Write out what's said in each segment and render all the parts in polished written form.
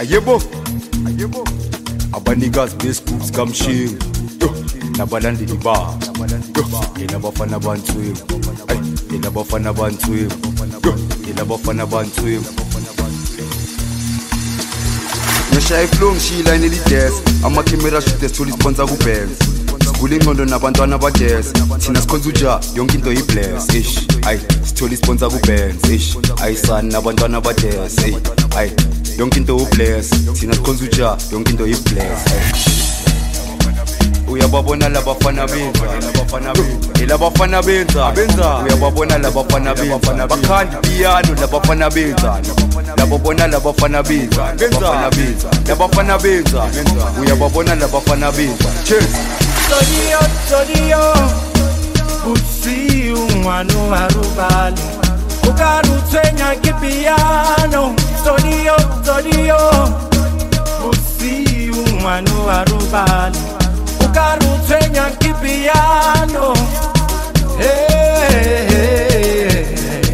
ayebo abanikazi besibooks kamshinga nabalandeli ba yena bafana bantswini yena bafana bantswini yena bafana bantswini ngishaya iflow ngishila inelides ama-camera shooters thola isponsor kubanks sivula ingqondo nabantwana bajazz thina sikhonza uja yonke into yibless ayi sithola isponsor kubanks ayisani nabantwana bajazz ayi yonke into ubless thina sikhonza uja yonke into yibless uyababona labafana benza labafana benza uyababona labafana benza bakhanda piano labafana benza lababona labafana benza labafana benza uyababona labafana benza cheers Sodio Utsi umano arubali Ukarutsenya kipiano Sodio Utsi umano arubali Ukarutsenya kipiano Hey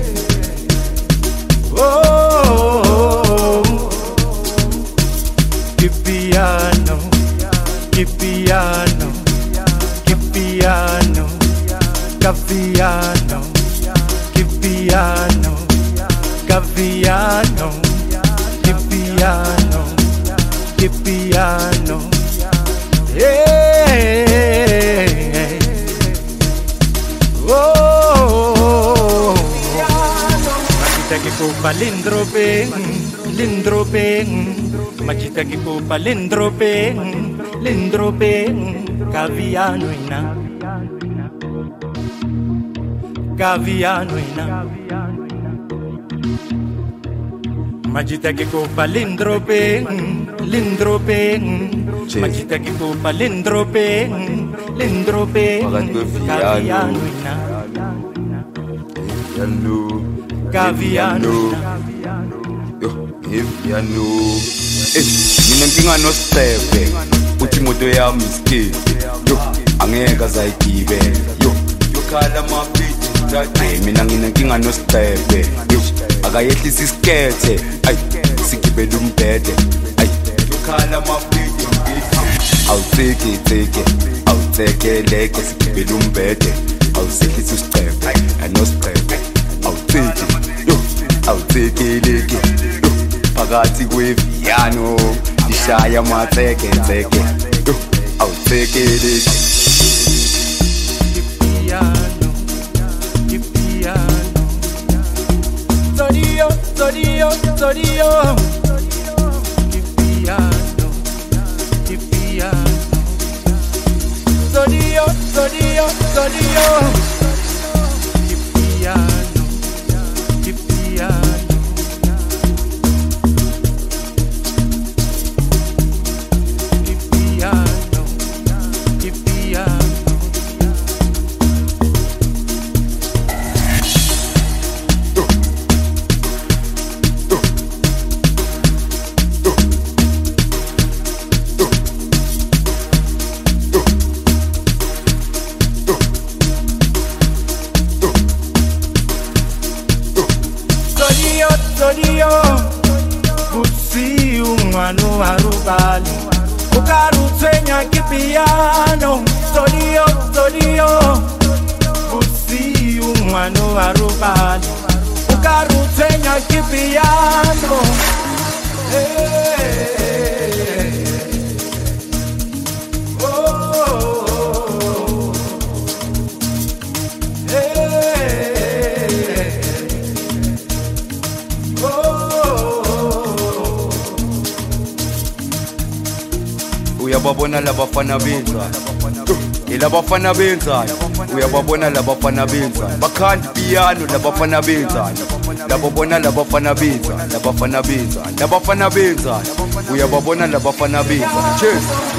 Oh Kipiano Kipiano Kipiano, Gaviano, Kipiano, Gaviano, Kipiano, Kipiano, hey, oh, Majita que copa lindropeng, Majita que copa lindropeng, Gaviano ina Majita que copa lindropeng Majita que copa lindropeng Gaviano ina Gaviano mina nkinga nostepe uthi imoto yami iskip angeke azayigibela yokhala mafiti mina nginenkinga nostepe akayehlisa isikethe sigibela umbhede yokhala mafiti awuthekeleke sigibela umbhede awusehlisa isicepe anoscepe awuthekeleke phakathi kweviano ishaya amatheke awuthekeleke Sodio Utsi umano arubali Ukarutsenya kipiano Sodio Utsi umano arubali Ukarutsenya kipiano Hey uyababona labafana benza labafana benza uyababona labafana benza bakhanda piano labafana benza lababona labafana benza uyababona labafana benza cheers